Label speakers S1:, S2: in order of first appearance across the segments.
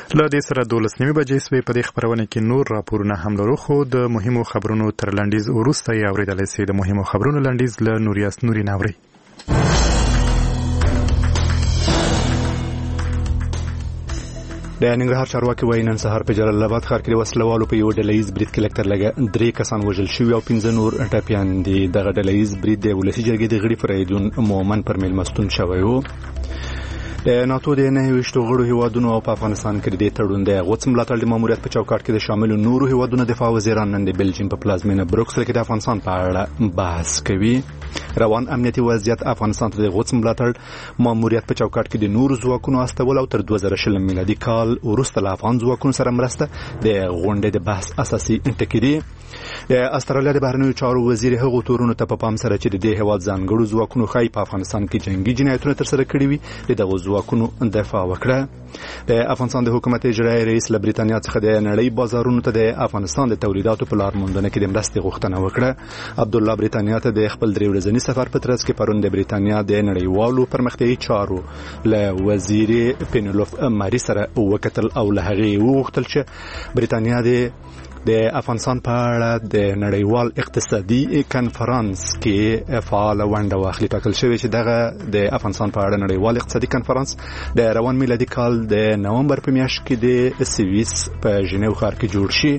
S1: له دې سره 12 بجې سوې. په دې خبرونه کې نور راپورونه هم لرو، خو د مهمو خبرونو تر لنډیز وروسته یې اورېدلی سئ. د مهمو خبرونو لنډیز له نوري ناوري.
S2: د ننګرهار چارواکي وایي نن سهار په جلال آباد ښار کې د وسلوالو په یو ډلهییز برید کې لږتر لږه 3 کسان وژل شوي او 15 نور ټپیان دي. دغه ډلهییز برید د ولسي جرګې د غړي فرایدون مومن پر میلمستون شوی و. د ناتو د 29 غړو هیوادونو او په افغانستان کې د تړون د غوڅ ملاتړ د ماموریت په چوکاټ کې د شامل نورو هیوادونو دفاع وزیران نن د بلجیم په پلازمینه بروکسل کې د افغانستان په اړه بحث کوي. روان امنیتي وضعیت افغانستان ته د غوڅ ملاتړ ماموریت په چوکاټ کې د نورو ځواکونو استول او تر 2020 میلادي کال وروسته له افغان ځواکونو سره مرسته د غونډې د بحث اساسي ټکي دي. د استرالیا د بهرنیو چارو وزیر هغو تورونو ته په پام سره چې د دې هیواد ځانګړو ځواکونو ښایي په افغانستان کې جنگي جنایتونه ترسره کړي وي د دغو ځواکونو دفاع وکړه. د افغانستان د حکومت اجرایي رئیس له بریتانیا څخه د نړۍ بازارونو ته د افغانستان د تولیداتو په لار موندنه کې د مرستې غوښتنه وکړه. عبدالله بریتانیا ته د خپل 3 ورځني سفر په ترڅ کې پرون د بریتانیا د نړیوالو پرمختیایي چارو له وزیر پینلوف ماری سره وکتل او له هغې وغوښتل چې بریتانیا د افغانستان په اړه د نړیوال اقتصادي کنفرانس کې فعال ونډه واخلي. ټاکل شوی چې دغه د افغانستان په اړه نړیوال اقتصادي کنفرانس د روان میلادي کال د نومبر په میاشت کې د سویس په ژنیو ښار کې جوړ شي.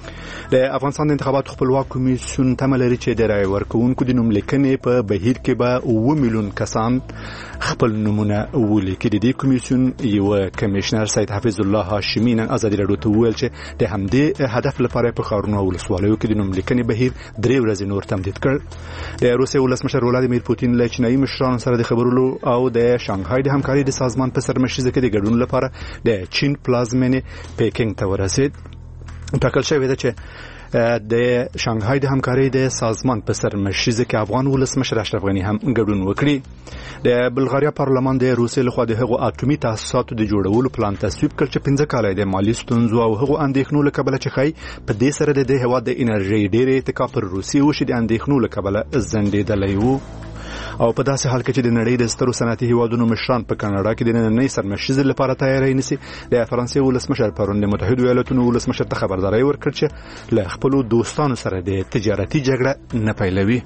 S2: د افغانستان د انتخاباتو خپلواک کمیسیون تمه لري چې د رایې ورکوونکو د نوم لیکنې په بهیر کې به 9 میلیون کسان خپل نومونه ولیکي. د دې کمیسیون یو کمشنر سید حفیظ الله هاشمي نن ازادي راډیو ته وویل چې د همدې هدف لپاره په ښارونو او ولسوالیو کې د نوم لیکنې بهیر 3 ورځې نور تمدید کړ. د روسیې ولسمشر ولادیمیر پوتین له چینایي مشرانو سره د خبرولو او د شانګهای د همکارۍ د سازمان په سرمشریزه کې د ګډون لپاره د چین پلازمینې پیکینګ ته ورسید. ټاکل شوی دی چې د شانګهای د همکارۍ د سازمان په سرمشریزه کې افغان ولسمشر اشرف غني هم ګډون وکړي. د بلغاریا پارلمان د روسیې لخوا د هغو اټومي تاسیساتو د جوړولو پلان تصویب کړ چې 15 کاله د مالی ستونزو او هغو اندېښنو له کبله چې ښایي په دې سره د دې هېواد د انرژۍ ډېرې اتکا پر روسیې وشي د اندېښنو له کبله ځنډېدلی و. او په داسې حال کې چې د نړۍ د سترو صنعتي هیوادونو مشران په کاناډا کې د نننۍ سرمشریزې لپاره تیاری نیسي، د فرانسې ولسمشر پرون د متحدو ایالاتونو ولسمشر ته خبرداری ورکړ چې له خپلو دوستانو سره د تجارتي جګړه نه پیلوي.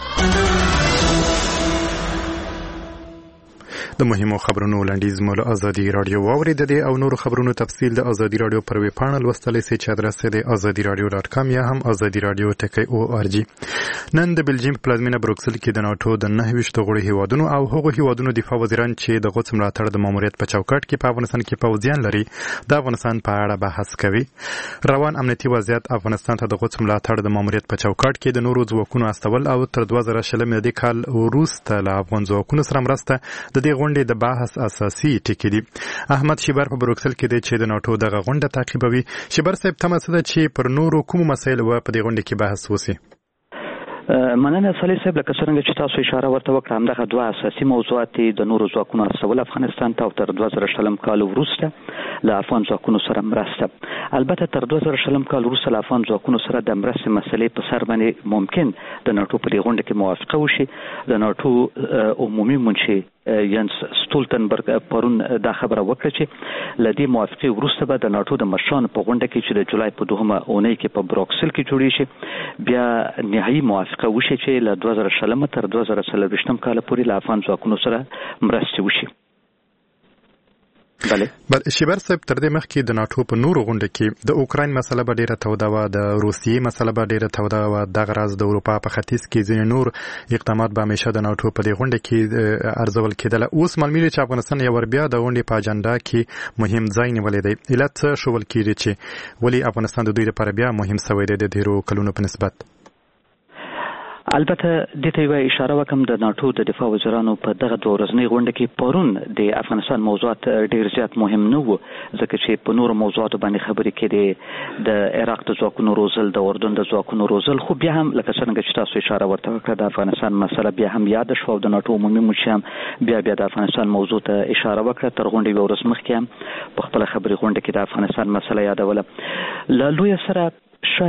S1: د مهمو خبرونو لنډیز مو له ازادي رادیو واورید. د او نور خبرونو تفصیل د ازادي رادیو پر ویب پاڼه لوستلی سئ چې ادرس یې د azadiradio.com یا هم azadiradio.org. نن د بلجیم پلازمینه بروکسل کې د ناتو د 29 غړو هیوادونو او هغو هیوادونو دفاع وزیران چې د غوڅ ملاتړ د ماموریت په چوکاټ کې په افغانستان کې پوځیان لري د افغانستان په اړه بحث کوي. روان امنیتي وضعیت افغانستان ته د غوڅ ملاتړ د ماموریت په چوکاټ کې د نورو ځواکونو استول او تر 2020 میلادي کال وروسته له افغان ځواکونو سره مرسته د دې غونډې د بحث اساسي ټکي دي. احمد شیبر په بروکسل کې دی چې د ناتو دغه غونډه تعقیبوي. شیبر صاحب تمه څه ده چې پر نورو کوم مسایل و په دې غونډه کې بحث وشي؟
S3: مننه صالح صاحب، لکه څنګه چې تاسو اشاره ورته وکړه، همدغه دوه اساسي موضوعات د نورو ځواکونو استول افغانستان ته او تر 2020 کال وروسته له افغان ځواکونو سره مرسته. البته تر 2020 کال وروسته له افغان ځواکونو سره د مرستې مسلې په سر باندې ممکن د ناتو په دې غونډه کې موافقه وشي. د ناتو عمومي منشي ینس ستولتنبرګ پرون دا خبره وکړه چې لدې موافقه وروسته به د ناتو د مشرانو په غونډه کې چې د جولای په 2مه اونۍ کې په بروکسل کې جوړې شي بیا نهایي موافقه وشي چې له 2020 تر 2024 کال پورې له افغان ځواکونو سره مرستې وشي.
S1: بله شیبر صاحب، تر دې مخکې د ناتو په نورو غونډه کې د اوکراین مسله به ډیره توده وه، د روسیې مسله به ډیره توده وه، دغه راز د اروپا په ختیځ کې ځینې نور اقدامات به همیشه د ناتو په دې غونډه کې ارزول کېدله. اوس معلومه چې افغانستان یو ور بیا د غونډې په اجنډا کې مهم ځای نیولی دی. علت څه ښودل کېږي چې ولې افغانستان د دوی لپاره بیا مهم شوی دی د ډېرو کلونو په نسبت؟
S3: البته دې ته یو اشاره وکم، د ناتو د دفاع وزیرانو په دغه دوه ورځنۍ غونډه کې پرون د افغانستان موضوعات ډیر زیات مهم نه وو، ځکه چې په نورو موضوعاتو باندې خبرې کېدې، د عراق د ځواکونو روزل، د اردن د ځواکونو روزل، خو بیا هم لکه څنګه چې تاسو اشاره ورته وکړه د افغانستان مسله بیا هم یاد شو او د ناتو عمومي منشي هم بیا د افغانستان موضوع ته اشاره وکړه. تر غونډې یو ورځ مخکې هم په خپله خبرې غونډه کې د افغانستان مسله یادوله. له لویه سره شای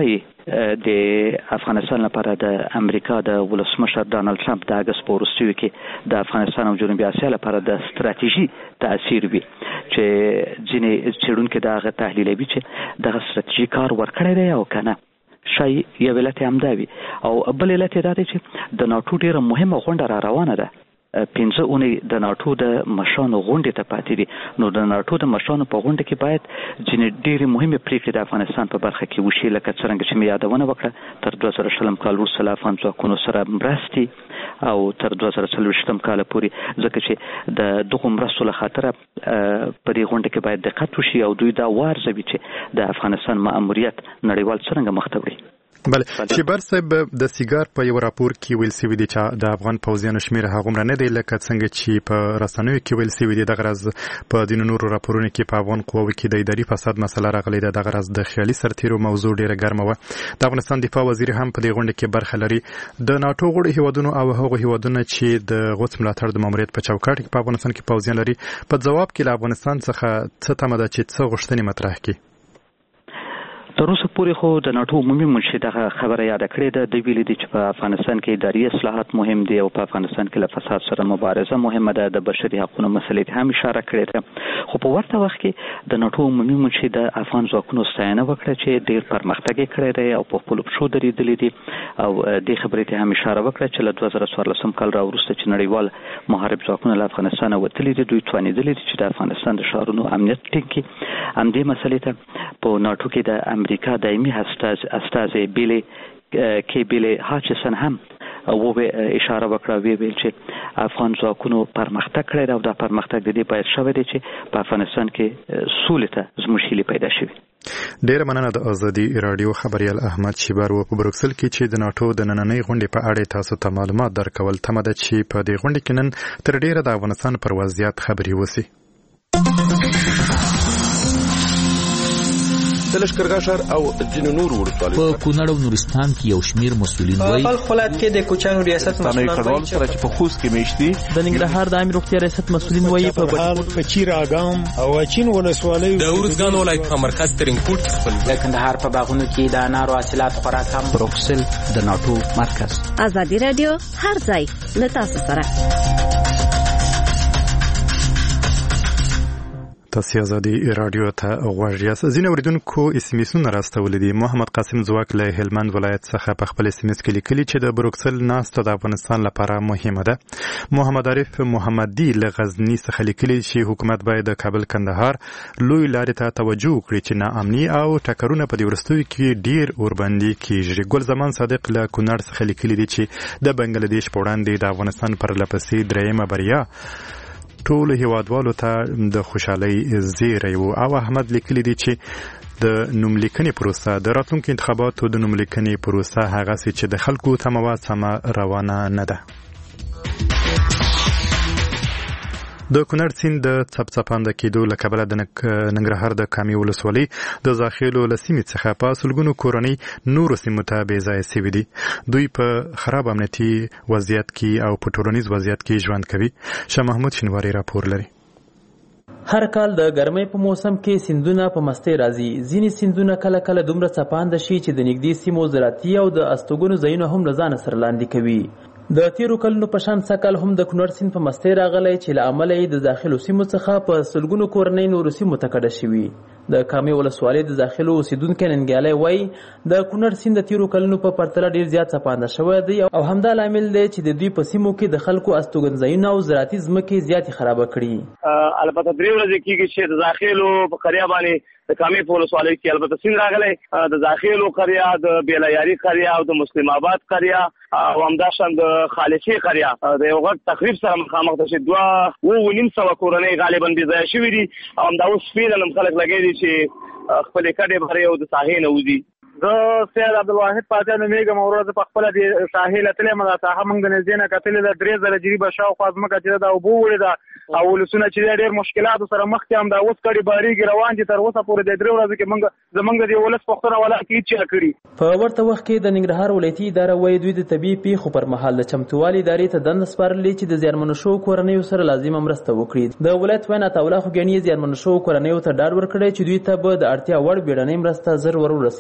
S3: د افغانستان لپاره د امریکا د ولسمشر ډانلډ ټرمپ د اگست په وروستیو کې د افغانستان او جنوبي اسیا لپاره د ستراتیژي تاثیر وي چې ځینې څېړونکي دا غو تحلیلوي چې دغه ستراتیژي کار ورکړی دی او کنه شای یو علت هم دا وي او بل علت دا دی چې د ناټو ډیره مهمه غونډه را روانه ده 15 اونۍ د ناټو د مشرانو غونډې ته پاتې دي نو د ناټو د مشرانو په غونډه کې باید ځینې ډېرې مهمې پریکړې د افغانستان په برخه کې وشي لکه څرنګه چې مې یادونه وکړه تر 2000 کال وروسته له افغان ځواکونو سره مرستې او تر 2040 کال پورې ځکه چې د دغو مرستو له خاطره په دې غونډه کې باید دقت وشي او دوی دا وارزوي چې د افغانستان مأموریت نړیوال څرنګه مخ ته وړي.
S1: بله شیبر صاحب د سیګار په یو راپور کې ویل شوی دی چې د افغان پوځیانو شمېر هغومره نه دی لکه څنګه چې په رسنیو کې ویل شوی دی. دغه راز په ځینو نورو راپورونو کې په افغان قواوو کې د اداري فساد مسله راغلې ده. دغه راز د خیالي سرتیرو موضوع ډیره ګرمه وه. د افغانستان دفاع وزیر هم په دې غونډه کې برخه لري. د ناټو غړو هیوادونو او هغو هیوادونو چې د غوڅ ملاتړ د ماموریت په چوکاټ کې په افغانستان کې پوځیان لري په ځواب کې له افغانستان څخه څه تمه ده چې څه غوښتنې مطرح کړي.
S3: تر اوسه پورې خو د ناټو عمومي منشي دغه خبره یاد کړې ده. د ویلي دي چې په افغانستان کې اداري اصلاحات مهم دي او په افغانستان کې له فساد سره مبارزه مهمه ده. د بشري حقوقو مسلې هم اشاره کړې ده. خو په ورته وخت کې د ناټو عمومي منشي د افغان ځواکونو ستاینه وکړه چې ډېر پرمختګ کړی دی او په خپل پښو درېدلي دي او د خبرې ته هم اشاره وکړه چې له 2014 کال راوروسته چې نړیوال محارب ځواکونه له افغانستان وتلي دي دوی توانېدلي دي چې د افغانستان د ښارونو امنیت ټینګ کړي. همدې مسلې ته په ناټو کې د امریکا دایمي استازي بیلی هاچسن هم او اشاره وکړه ویل چې افغان ځواکونو پرمختګ کړی او دا پرمختګ د دې باید شوی دی چې په افغانستان کې سولې ته زموږ هیلې پیدا شي.
S1: ډیره مننه د ازادي رادیو خبريال احمد شیبر و په بروکسل کې چې د ناټو د نننۍ غونډې په اړه تاسو ته معلومات درکول. تمه ده چې په دې غونډه کې نن تر ډیره د افغانستان پر وضعیت خبري وسی.
S4: د لښکرګاه ښار او ځینو نورو ولسوالیو
S5: په کونړ او نورستان کې یو شمیر مسؤلین وایي
S6: په خپل ولایت کې د کوچانو ریاست مسؤلین
S4: کډوال سره چې په خوست کې میشتي
S6: د ننګرهار د عامه روغتیا ریاست مسؤلین وایي
S7: په چیراګام او اچین ولسوالیو
S8: د ورزګان ولایت په مرکز ترینکوټ خپل
S6: د کندهار په باغونو کې د انارو حاصلات خورا کم.
S5: بروکسل د ناټو مرکز.
S9: ازادي رادیو هر ځای له تاسو سره.
S1: تاسو ازادي رادیو ته غوږ یاست. ځینې اوریدونکو اسمیسونه راستولي دي. محمد قاسم ځواک له هلمند ولایت څخه په خپل اسمیس کې لیکلي چې د بروکسل ناسته د افغانستان لپاره مهمه ده. محمد عارف محمدي له غزني څخه لیکلي چې حکومت باید د کابل کندهار لوی لارې ته توجه وکړي چې ناامني او ټکرونه په دې وروستیو کې ډیر اوربندي کیږي. ګل زمان صادق له کونړ څخه لیکلي دي چې د بنگلاديش په وړاندې د افغانستان پر لپسې دریمه بریا ټول هیوادوالو ته د خوشحالۍ زیری و. او احمد لیکلی دی چې د نوملیکنې پروسه د راتلونکو انتخاباتو د نوملیکنې پروسه هغه چې د خلکو تمه سم روانه نه ده. د کونړ سیند د څپڅپانده کېدو له کبله د ننګرهار د کامې ولسوالۍ د زاخیلو له سیمې څخه په سلګونو کورنۍ نورو سیمو ته بې ځایه سوي دي. دوی په خراب امنیتي وضعیت کې او په ټولنیز وضعیت کې ژوند کوي. شاه محمود شینواری راپور لري.
S6: هر کال د ګرمۍ په موسم کې سیندونه په مستۍ راځي. ځینې سیندونه کله کله دومره څپانده شي چې د نږدې سیمو زراعتي او د استوګنو ځایونه هم له ځانه سره لاندې کوي. د تیرو کلونو په شان سکل هم د کونړ سیند په مستۍ راغلی چې له امله یې د داخلو سیمو څخه په سلګونو کورنۍ نورو سیمو ته کډه شوي. د کامې ولسوالۍ د داخلو اوسیدونکي ننګیالی وایي د کونړ سیند د تیرو کلونو په پرتله ډېر زیات څپانده شوی دی او همدا لامل دی چې د دوی په سیمو کې د خلکو استوګنځایونه او زراعتي ځمکې زیاتې خرابه کړي.
S10: البته درې ورځې کېږي چې د داخلو په قریه باندې د کامې په ولسوالۍ کې البته سیند راغلی. د داخلو قریه، د بیلایاري قریه او د مسلم آباد قریه او همداشان د خالصي قریه د یو غټ تخریب سره مخامخ ده چې 2.5 کورنۍ غالبا بې ځایه شوي دي او همدا اوس فعلا خلک لګی دي چې خپلې کډې بهرې او د ساحې نه وځي.
S11: زه سید عبدالواحد پاچا نومېږم او ورځ په خپله د ساحې له تللی یم. دا ساحه موږ د نږدې نه کتلې ده. 3000 جریبه شاوخوا ځمکه چې ده د اوبو وړې ده او ولسونه چې دی ډېر مشکلاتو سره مخ کې هم دا اوس کډې بارېږي روان دي. تر اوسه پورې د 3 ورځو کې زموږ د دې ولس پوښتنه ولا کې هېڅ چا کړي.
S6: په ورته وخت کې د ننګرهار ولایتي اداره وایي دوی د طبیعي پیښو پر مهال د چمتووالي ادارې ته دنده سپارلې چې د زیانمنو شوو کورنیو سره لازمه مرسته وکړي. د ولایت ویاند عطاالله خوږیاڼي زیانمنو شوو کورنیو ته ډاډ ورکړی چې دوی ته به د اړتیا وړ بیړنۍ مرسته زر ورسیږي.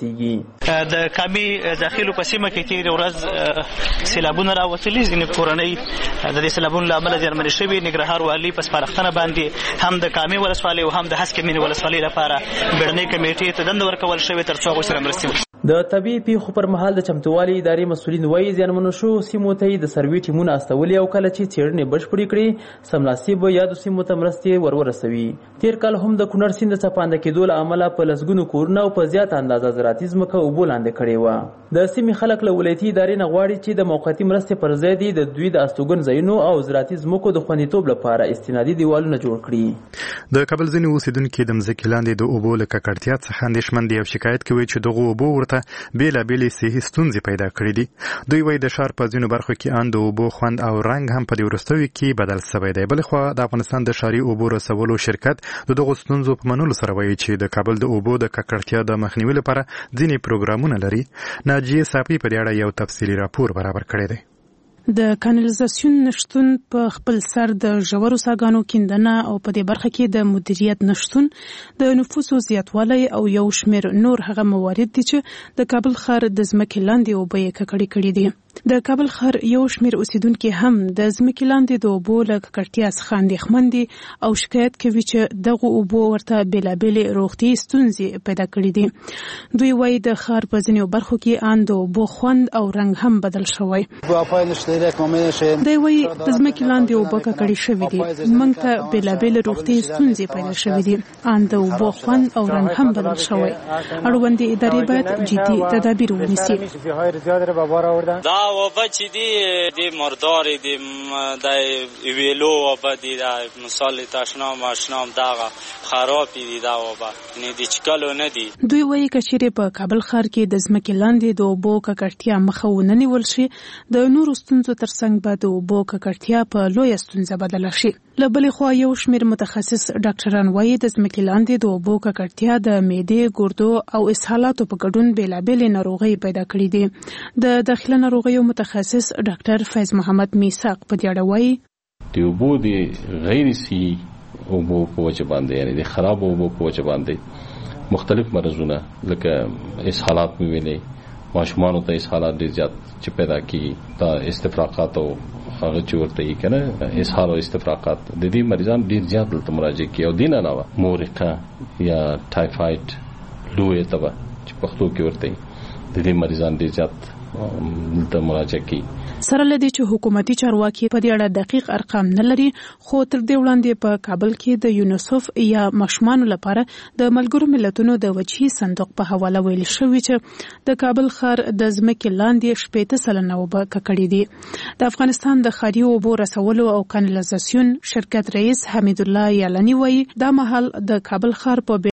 S12: د کامي داخلو په سیمه کې تیر ورځ سیلابونه راوتلي ځینې کورنۍ د دې سیلابونو له امله زیانمنې شوي. ننګرهار والي په سپارښتنه باندې هم د کامي ولسوالۍ او هم د هسکې مینې ولسوالۍ لپاره بیړنۍ کمیټې ته دنده ورکول شوې تر څو هغوی سره مرستې وشي.
S6: د طبیعي پیښو پر مهال د چمتووالي ادارې مسؤلین وایي زیانمنو شوو سیمو ته د سروې ټیمونه استولي او کله چې څېړنې بشپړې کړي سملاسي به یادو سیمو ته مرستې ورورسوي. تېر کال هم د کونړ سیند د څپانده کېدو له امله په لسګونو کورونه او په زیاته اندازه زراعتي ځمکه اوبو لاندې کړې وه. د سیمې خلک له ولایتي ادارې نه غواړي چې د موقتي مرستې پر ځای دې د دوی د استوګن ځایونو او زراعتي ځمکو د خوندیتوب لپاره استنادي دیوالونه جوړ کړي.
S1: د کابل ځینې اوسیدونکي د مځکې لاندې د اوبو له ککړتیا څخه اندېښمن دي او شکایت کوي چې دغو اوبو ورته بېلابېلې صحي ستونزې پیدا کړې دي. دوی وایي د ښار په ځینو برخو کې ان د اوبو خوند او رنګ هم په دې وروستیو کې بدل شوی دی. بلخوا د افغانستان د ښاري اوبو رسولو شرکت د دغو ستونزو په منلو سره وایي چې د کابل د اوبو د ککړتیا د مخنیوي لپاره ځینې پروګرامونه لري. ناجیه صافي په دې اړه یو تفصیلي راپور برابر کړی دی.
S13: د کانالیزاسیون نشتون په خپل سر د ژورو څاګانو کیندنه او په دې برخه کې د مدیریت نشتون د نفوسو زیاتوالی او یو شمېر نور هغه موارد دي چې د کابل ښار د ځمکې لاندې اوبه یې ککړې کړي دي. د کابل ښار یو شمېر اوسیدونکي هم د ځمکې لاندې د اوبو له ککړتیا څخه اندېښمن دي او شکایت کوي چې دغه اوبو ورته بېلابېلې روغتیایي ستونزې پیدا کړي دي. دوی وایي د ښار په ځینو برخو کې ان د اوبو خوند او رنګ هم بدل شوی. دوی وایي د ځمکې لاندې اوبه ککړې شوي دي. موږ ته بېلابېلې روغتیایي ستونزې پیدا شوي دي. ان د اوبو خوند او رنګ هم بدل شوی. اړوندې ادارې باید جدي تدابیر ونیسي.
S14: دا اوبه چې دي د مردارې د ویلو اوبه دي د مثال تشنام ماشنام دغه خراب دي دا اوبه نه دي چکلو نه دي.
S13: دوی وایي که چیرې په کابل ښار کې د ځمکې لاندې د اوبو ککړتیا مخه ونه نیول شي د نورو ستونزو ترڅنګ به د اوبو ککړتیا په لویه ستونزه بدله شي. له بلې خوا یو شمېر متخصص ډاکټران وایي د ځمکې لاندې د اوبو ککړتیا د معدې ګردو او اسهالاتو په ګډون بېلابېلې ناروغۍ پیدا کړي دي. د داخله ناروغیو متخصص ډاکټر فیض محمد میثاق په دې اړه وایي
S15: د اوبو د غیر صحي اوبو په وجه باندې یعنی د خراب اوبو په وجه باندې مختلف مرضونه لکه اسهالات مې ویلي ماشومانو ته اسهالات ډېر زیات چې پیدا کیږي دا استفراقات او هغه چې ورته یې کنه اسهال او استفراقات د دې مریضان ډېر زیات دلته مراجعه کوي او دین علاوه مورقه یا ټایفاید لوی تبه چې پښتو کې ورته د دې مریضان ډېر زیات دلته مراجعه کوي.
S13: سره لدی چې حکومتي چارواکي په دې اړه دقیق ارقام نه لري خو تر دې وړاندې په کابل کې د یونیسف یا ماشومانو لپاره د ملګرو ملتونو د وجهي صندوق په حواله ویل شوی چې د کابل ښار د ځمکې لاندې 80% اوبه ککړې دي. د افغانستان د ښاري اوبو رسولو او کانالیزاسیون شرکت رئیس حمید الله یالنی وایي دا مهال د کابل ښار په